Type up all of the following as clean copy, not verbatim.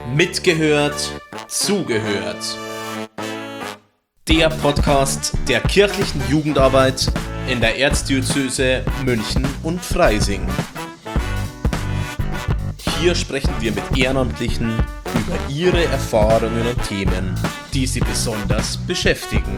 Mitgehört, zugehört. Der Podcast der kirchlichen Jugendarbeit in der Erzdiözese München und Freising. Hier sprechen wir mit Ehrenamtlichen über ihre Erfahrungen und Themen, die sie besonders beschäftigen.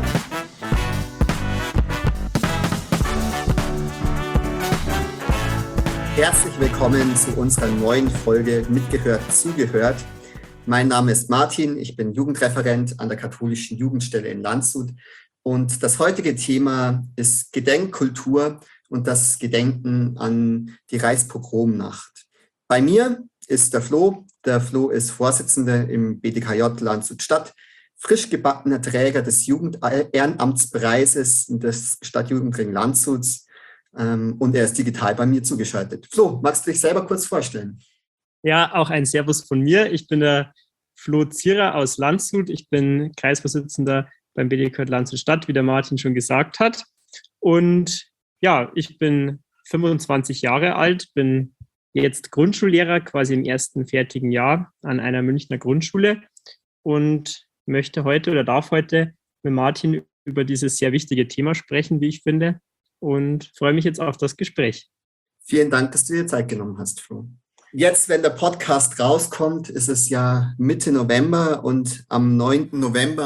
Herzlich willkommen zu unserer neuen Folge Mitgehört, zugehört. Mein Name ist Martin, ich bin Jugendreferent an der katholischen Jugendstelle in Landshut und das heutige Thema ist Gedenkkultur und das Gedenken an die Reichspogromnacht. Bei mir ist der Flo. Der Flo ist Vorsitzender im BDKJ Landshut Stadt, frisch gebackener Träger des Jugend-Ehrenamtspreises des Stadtjugendring Landshuts. Und er ist digital bei mir zugeschaltet. Flo, magst du dich selber kurz vorstellen? Ja, auch ein Servus von mir. Ich bin der Flo Zierer aus Landshut. Ich bin Kreisvorsitzender beim BDKJ Landshut Stadt, wie der Martin schon gesagt hat. Und ja, ich bin 25 Jahre alt, bin jetzt Grundschullehrer, quasi im ersten fertigen Jahr an einer Münchner Grundschule und möchte heute oder darf heute mit Martin über dieses sehr wichtige Thema sprechen, wie ich finde. Und freue mich jetzt auf das Gespräch. Vielen Dank, dass du dir Zeit genommen hast, Flo. Jetzt, wenn der Podcast rauskommt, ist es ja Mitte November und am 9. November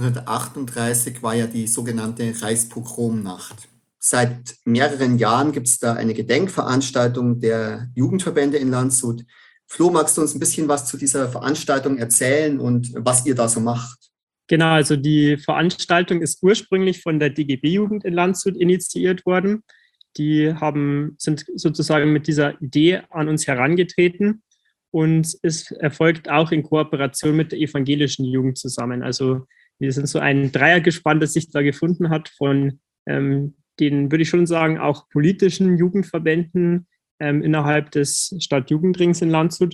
1938 war ja die sogenannte Reichspogromnacht. Seit mehreren Jahren gibt es da eine Gedenkveranstaltung der Jugendverbände in Landshut. Flo, magst du uns ein bisschen was zu dieser Veranstaltung erzählen und was ihr da so macht? Genau, also die Veranstaltung ist ursprünglich von der DGB-Jugend in Landshut initiiert worden. Die sind sozusagen mit dieser Idee an uns herangetreten und es erfolgt auch in Kooperation mit der evangelischen Jugend zusammen. Also wir sind so ein Dreiergespann, das sich da gefunden hat von den, würde ich schon sagen, auch politischen Jugendverbänden innerhalb des Stadtjugendrings in Landshut.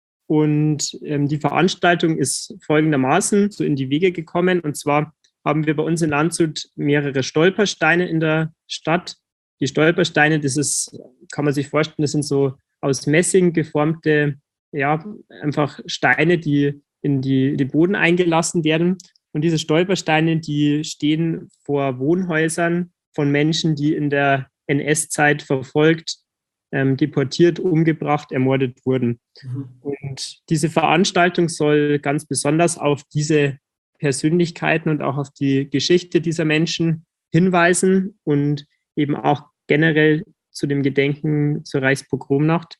Und die Veranstaltung ist folgendermaßen so in die Wege gekommen. Und zwar haben wir bei uns in Landshut mehrere Stolpersteine in der Stadt. Die Stolpersteine, kann man sich vorstellen, das sind so aus Messing geformte, ja, einfach Steine, die in den Boden eingelassen werden. Und diese Stolpersteine, die stehen vor Wohnhäusern von Menschen, die in der NS-Zeit verfolgt, deportiert, umgebracht, ermordet wurden. Und diese Veranstaltung soll ganz besonders auf diese Persönlichkeiten und auch auf die Geschichte dieser Menschen hinweisen und eben auch generell zu dem Gedenken zur Reichspogromnacht.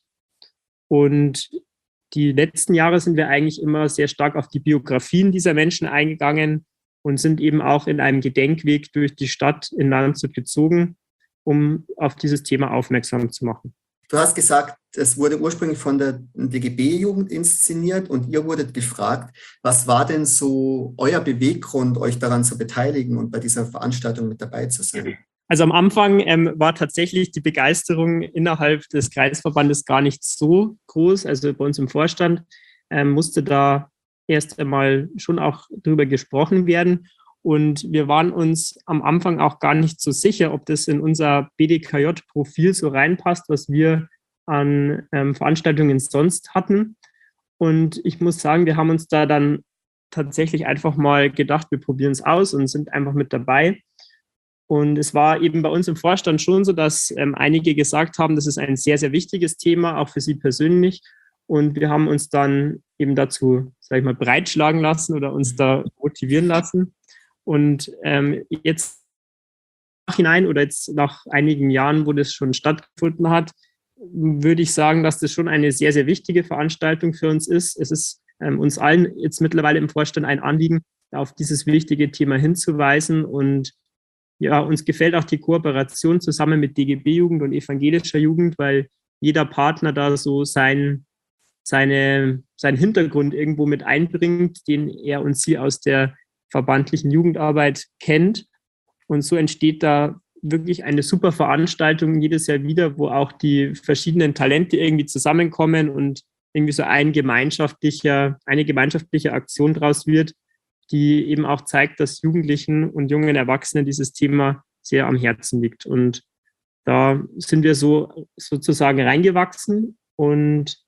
Und die letzten Jahre sind wir eigentlich immer sehr stark auf die Biografien dieser Menschen eingegangen und sind eben auch in einem Gedenkweg durch die Stadt in Landshut gezogen, um auf dieses Thema aufmerksam zu machen. Du hast gesagt, es wurde ursprünglich von der DGB-Jugend inszeniert und ihr wurdet gefragt, was war denn so euer Beweggrund, euch daran zu beteiligen und bei dieser Veranstaltung mit dabei zu sein? Also am Anfang war tatsächlich die Begeisterung innerhalb des Kreisverbandes gar nicht so groß. Also bei uns im Vorstand musste da erst einmal schon auch drüber gesprochen werden. Und wir waren uns am Anfang auch gar nicht so sicher, ob das in unser BDKJ-Profil so reinpasst, was wir an Veranstaltungen sonst hatten. Und ich muss sagen, wir haben uns da dann tatsächlich einfach mal gedacht, wir probieren es aus und sind einfach mit dabei. Und es war eben bei uns im Vorstand schon so, dass einige gesagt haben, das ist ein sehr, sehr wichtiges Thema, auch für sie persönlich. Und wir haben uns dann eben dazu, sage ich mal, breitschlagen lassen oder uns da motivieren lassen. Und jetzt nachhinein oder jetzt nach einigen Jahren, wo das schon stattgefunden hat, würde ich sagen, dass das schon eine sehr, sehr wichtige Veranstaltung für uns ist. Es ist uns allen jetzt mittlerweile im Vorstand ein Anliegen, auf dieses wichtige Thema hinzuweisen. Und ja, uns gefällt auch die Kooperation zusammen mit DGB-Jugend und evangelischer Jugend, weil jeder Partner da so seinen Hintergrund irgendwo mit einbringt, den er und sie aus der verbandlichen Jugendarbeit kennt. Und so entsteht da wirklich eine super Veranstaltung jedes Jahr wieder, wo auch die verschiedenen Talente irgendwie zusammenkommen und irgendwie so eine gemeinschaftliche Aktion draus wird, die eben auch zeigt, dass Jugendlichen und jungen Erwachsenen dieses Thema sehr am Herzen liegt. Und da sind wir sozusagen reingewachsen und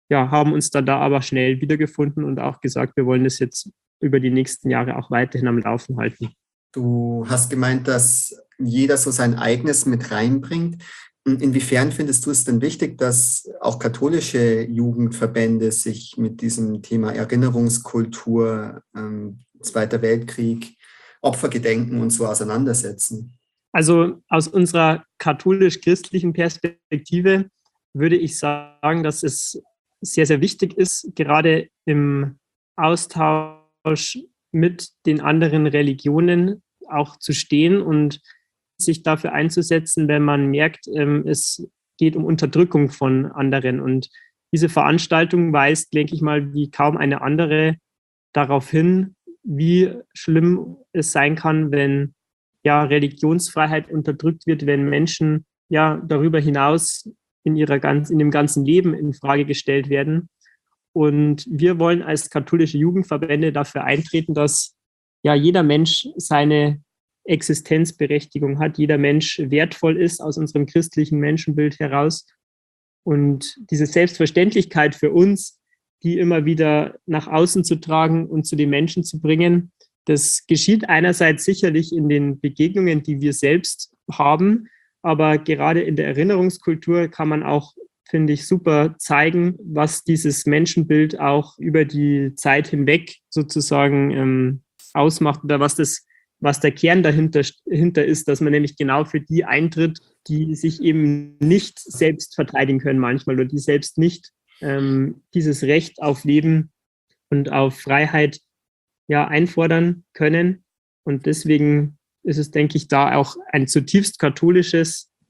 ja, haben uns da aber schnell wiedergefunden und auch gesagt, wir wollen das jetzt über die nächsten Jahre auch weiterhin am Laufen halten. Du hast gemeint, dass jeder so sein eigenes mit reinbringt. Inwiefern findest du es denn wichtig, dass auch katholische Jugendverbände sich mit diesem Thema Erinnerungskultur, Zweiter Weltkrieg, Opfergedenken und so auseinandersetzen? Also aus unserer katholisch-christlichen Perspektive würde ich sagen, dass es sehr, sehr wichtig ist, gerade im Austausch mit den anderen Religionen auch zu stehen und sich dafür einzusetzen, wenn man merkt, es geht um Unterdrückung von anderen. Und diese Veranstaltung weist, denke ich mal, wie kaum eine andere darauf hin, wie schlimm es sein kann, wenn ja Religionsfreiheit unterdrückt wird, wenn Menschen ja darüber hinaus in dem ganzen Leben in Frage gestellt werden. Und wir wollen als katholische Jugendverbände dafür eintreten, dass ja jeder Mensch seine Existenzberechtigung hat, jeder Mensch wertvoll ist aus unserem christlichen Menschenbild heraus. Und diese Selbstverständlichkeit für uns, die immer wieder nach außen zu tragen und zu den Menschen zu bringen, das geschieht einerseits sicherlich in den Begegnungen, die wir selbst haben, aber gerade in der Erinnerungskultur kann man auch, finde ich, super zeigen, was dieses Menschenbild auch über die Zeit hinweg sozusagen ausmacht oder was der Kern dahinter ist, dass man nämlich genau für die eintritt, die sich eben nicht selbst verteidigen können manchmal oder die selbst nicht dieses Recht auf Leben und auf Freiheit ja einfordern können. Und deswegen ist es, denke ich, da auch eine zutiefst katholische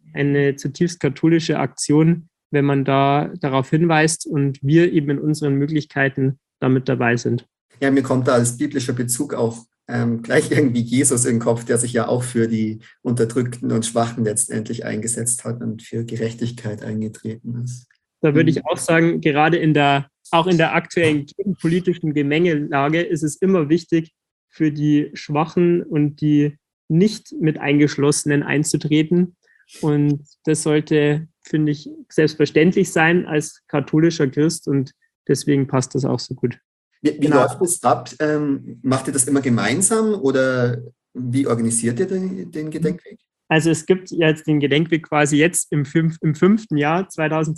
Aktion, wenn man da darauf hinweist und wir eben in unseren Möglichkeiten damit dabei sind. Ja, mir kommt da als biblischer Bezug auch gleich irgendwie Jesus in den Kopf, der sich ja auch für die Unterdrückten und Schwachen letztendlich eingesetzt hat und für Gerechtigkeit eingetreten ist. Da würde ich auch sagen, gerade auch in der aktuellen politischen Gemengelage ist es immer wichtig, für die Schwachen und die nicht mit Eingeschlossenen einzutreten. Und das sollte, finde ich, selbstverständlich sein als katholischer Christ und deswegen passt das auch so gut. Wie läuft das ab? Macht ihr das immer gemeinsam oder wie organisiert ihr den Gedenkweg? Also es gibt jetzt den Gedenkweg quasi jetzt im 5. Jahr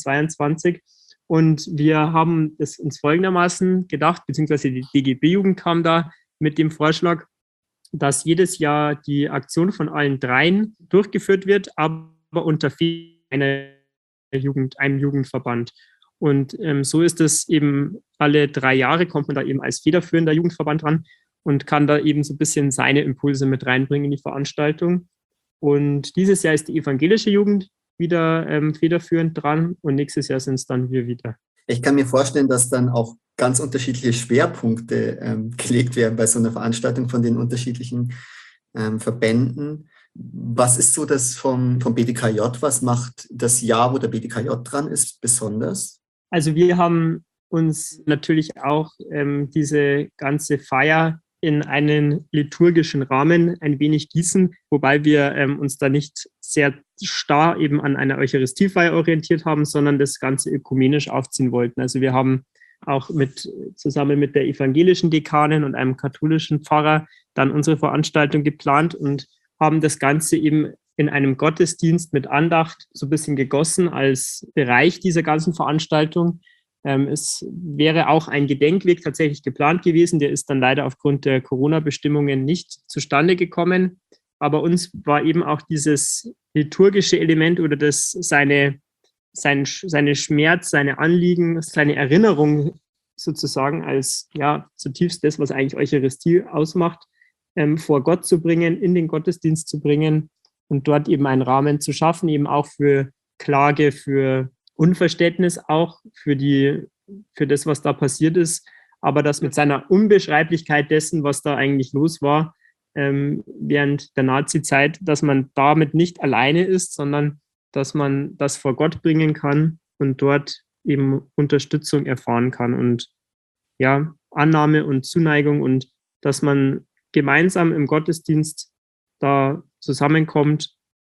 2022 und wir haben es uns folgendermaßen gedacht, beziehungsweise die DGB-Jugend kam da mit dem Vorschlag, dass jedes Jahr die Aktion von allen dreien durchgeführt wird, aber unter einem Jugendverband. Und so ist es eben alle 3 Jahre, kommt man da eben als federführender Jugendverband ran und kann da eben so ein bisschen seine Impulse mit reinbringen in die Veranstaltung. Und dieses Jahr ist die evangelische Jugend wieder federführend dran und nächstes Jahr sind es dann wir wieder. Ich kann mir vorstellen, dass dann auch ganz unterschiedliche Schwerpunkte gelegt werden bei so einer Veranstaltung von den unterschiedlichen Verbänden. Was ist so das vom BDKJ? Was macht das Jahr, wo der BDKJ dran ist, besonders? Also wir haben uns natürlich auch diese ganze Feier in einen liturgischen Rahmen ein wenig gießen, wobei wir uns da nicht sehr starr eben an einer Eucharistiefeier orientiert haben, sondern das Ganze ökumenisch aufziehen wollten. Also wir haben auch zusammen mit der evangelischen Dekanin und einem katholischen Pfarrer dann unsere Veranstaltung geplant und haben das Ganze eben in einem Gottesdienst mit Andacht so ein bisschen gegossen als Bereich dieser ganzen Veranstaltung. Es wäre auch ein Gedenkweg tatsächlich geplant gewesen, der ist dann leider aufgrund der Corona-Bestimmungen nicht zustande gekommen. Aber uns war eben auch dieses liturgische Element oder seine Schmerz, seine Anliegen, seine Erinnerung sozusagen als ja zutiefst das, was eigentlich Eucharistie ausmacht, vor Gott zu bringen, in den Gottesdienst zu bringen und dort eben einen Rahmen zu schaffen, eben auch für Klage, für Unverständnis auch für das, was da passiert ist, aber das mit seiner Unbeschreiblichkeit dessen, was da eigentlich los war, während der Nazi-Zeit, dass man damit nicht alleine ist, sondern dass man das vor Gott bringen kann und dort eben Unterstützung erfahren kann und ja, Annahme und Zuneigung und dass man gemeinsam im Gottesdienst da zusammenkommt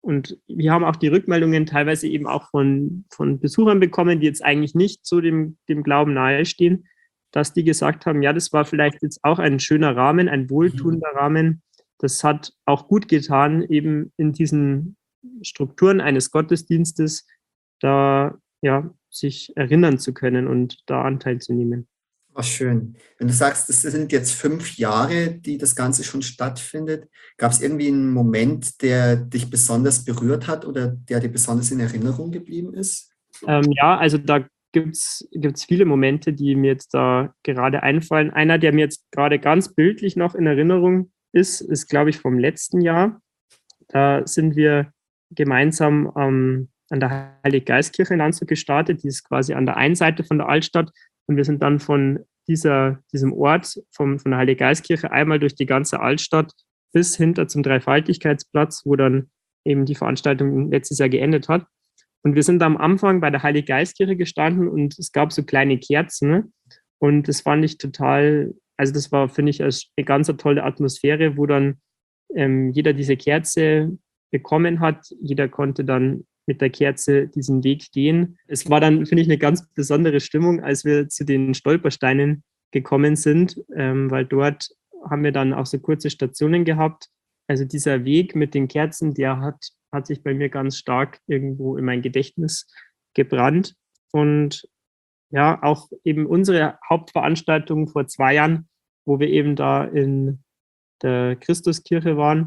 Und wir haben auch die Rückmeldungen teilweise eben auch von Besuchern bekommen, die jetzt eigentlich nicht so dem Glauben nahestehen, dass die gesagt haben, ja, das war vielleicht jetzt auch ein schöner Rahmen, ein wohltuender Rahmen. Das hat auch gut getan, eben in diesen Strukturen eines Gottesdienstes da ja, sich erinnern zu können und da Anteil zu nehmen. Ach, schön. Wenn du sagst, das sind jetzt 5 Jahre, die das Ganze schon stattfindet, gab es irgendwie einen Moment, der dich besonders berührt hat oder der dir besonders in Erinnerung geblieben ist? Ja, also da gibt's viele Momente, die mir jetzt da gerade einfallen. Einer, der mir jetzt gerade ganz bildlich noch in Erinnerung ist, glaube ich, vom letzten Jahr. Da sind wir gemeinsam an der Heilig-Geist-Kirche in Landshut gestartet. Die ist quasi an der einen Seite von der Altstadt. Und wir sind dann von diesem Ort, von der Heilig-Geist-Kirche, einmal durch die ganze Altstadt bis hinter zum Dreifaltigkeitsplatz, wo dann eben die Veranstaltung letztes Jahr geendet hat. Und wir sind am Anfang bei der Heilig-Geist-Kirche gestanden und es gab so kleine Kerzen. Ne? Und das fand ich total, also das war, finde ich, eine ganz tolle Atmosphäre, wo dann jeder diese Kerze bekommen hat. Jeder konnte dann mit der Kerze diesen Weg gehen. Es war dann, finde ich, eine ganz besondere Stimmung, als wir zu den Stolpersteinen gekommen sind, weil dort haben wir dann auch so kurze Stationen gehabt. Also dieser Weg mit den Kerzen, der hat sich bei mir ganz stark irgendwo in mein Gedächtnis gebrannt. Und ja, auch eben unsere Hauptveranstaltung vor 2 Jahren, wo wir eben da in der Christuskirche waren,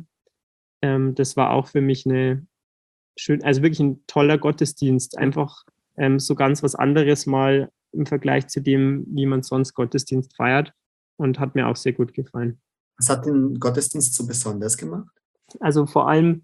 das war auch für mich also wirklich ein toller Gottesdienst. Einfach so ganz was anderes mal im Vergleich zu dem, wie man sonst Gottesdienst feiert. Und hat mir auch sehr gut gefallen. Was hat den Gottesdienst so besonders gemacht? Also vor allem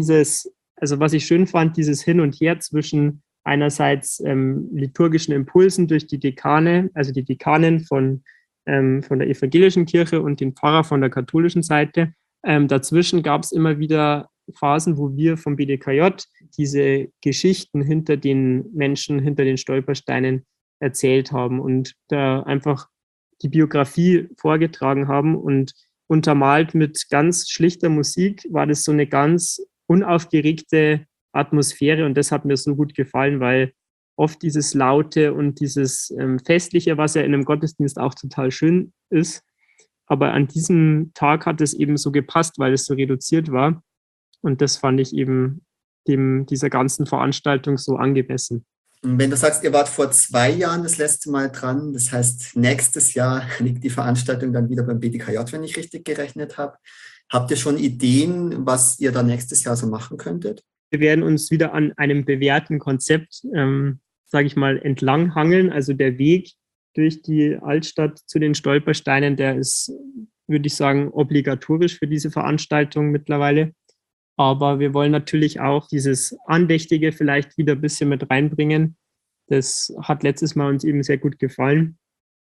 also was ich schön fand, dieses Hin und Her zwischen einerseits liturgischen Impulsen durch die Dekane, also die Dekanin von der evangelischen Kirche und den Pfarrer von der katholischen Seite. Dazwischen gab es immer wieder Phasen, wo wir vom BDKJ diese Geschichten hinter den Menschen, hinter den Stolpersteinen erzählt haben und da einfach die Biografie vorgetragen haben und untermalt mit ganz schlichter Musik war das so eine ganz unaufgeregte Atmosphäre und das hat mir so gut gefallen, weil oft dieses Laute und dieses Festliche, was ja in einem Gottesdienst auch total schön ist, aber an diesem Tag hat es eben so gepasst, weil es so reduziert war. Und das fand ich eben dieser ganzen Veranstaltung so angemessen. Und wenn du sagst, ihr wart vor 2 Jahren das letzte Mal dran, das heißt, nächstes Jahr liegt die Veranstaltung dann wieder beim BDKJ, wenn ich richtig gerechnet habe. Habt ihr schon Ideen, was ihr dann nächstes Jahr so machen könntet? Wir werden uns wieder an einem bewährten Konzept, sage ich mal, entlanghangeln. Also der Weg durch die Altstadt zu den Stolpersteinen, der ist, würde ich sagen, obligatorisch für diese Veranstaltung mittlerweile. Aber wir wollen natürlich auch dieses Andächtige vielleicht wieder ein bisschen mit reinbringen. Das hat letztes Mal uns eben sehr gut gefallen.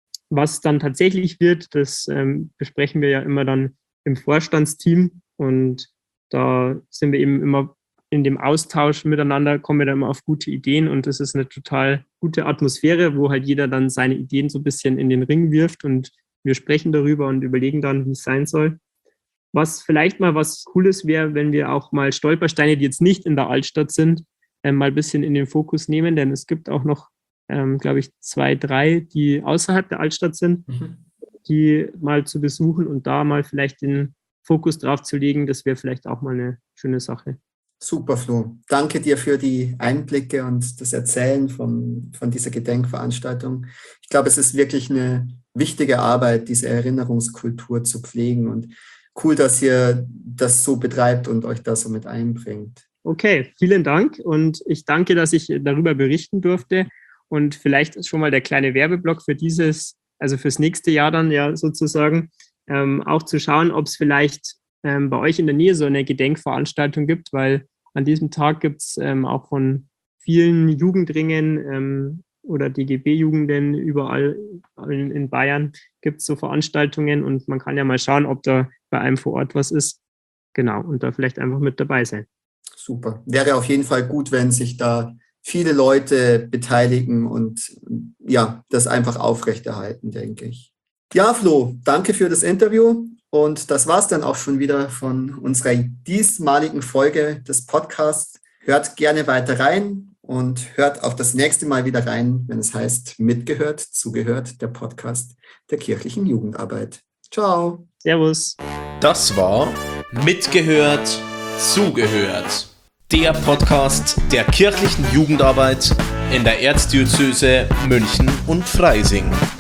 Was dann tatsächlich wird, das besprechen wir ja immer dann im Vorstandsteam. Und da sind wir eben immer in dem Austausch miteinander, kommen wir dann immer auf gute Ideen. Und das ist eine total gute Atmosphäre, wo halt jeder dann seine Ideen so ein bisschen in den Ring wirft. Und wir sprechen darüber und überlegen dann, wie es sein soll. Was vielleicht mal was Cooles wäre, wenn wir auch mal Stolpersteine, die jetzt nicht in der Altstadt sind, mal ein bisschen in den Fokus nehmen, denn es gibt auch noch, glaube ich, 2, 3, die außerhalb der Altstadt sind, die mal zu besuchen und da mal vielleicht den Fokus drauf zu legen, das wäre vielleicht auch mal eine schöne Sache. Super, Flo. Danke dir für die Einblicke und das Erzählen von dieser Gedenkveranstaltung. Ich glaube, es ist wirklich eine wichtige Arbeit, diese Erinnerungskultur zu pflegen und cool, dass ihr das so betreibt und euch da so mit einbringt. Okay, vielen Dank und ich danke, dass ich darüber berichten durfte und vielleicht ist schon mal der kleine Werbeblock für fürs nächste Jahr dann ja sozusagen, auch zu schauen, ob es vielleicht bei euch in der Nähe so eine Gedenkveranstaltung gibt, weil an diesem Tag gibt es auch von vielen Jugendringen oder DGB-Jugenden überall in Bayern gibt es so Veranstaltungen und man kann ja mal schauen, ob da bei einem vor Ort was ist. Genau, und da vielleicht einfach mit dabei sein. Super. Wäre auf jeden Fall gut, wenn sich da viele Leute beteiligen und ja, das einfach aufrechterhalten, denke ich. Ja, Flo, danke für das Interview Und das war es dann auch schon wieder von unserer diesmaligen Folge des Podcasts. Hört gerne weiter rein und hört auch das nächste Mal wieder rein, wenn es heißt Mitgehört, Zugehört, der Podcast der kirchlichen Jugendarbeit. Ciao. Servus. Das war Mitgehört, Zugehört. Der Podcast der kirchlichen Jugendarbeit in der Erzdiözese München und Freising.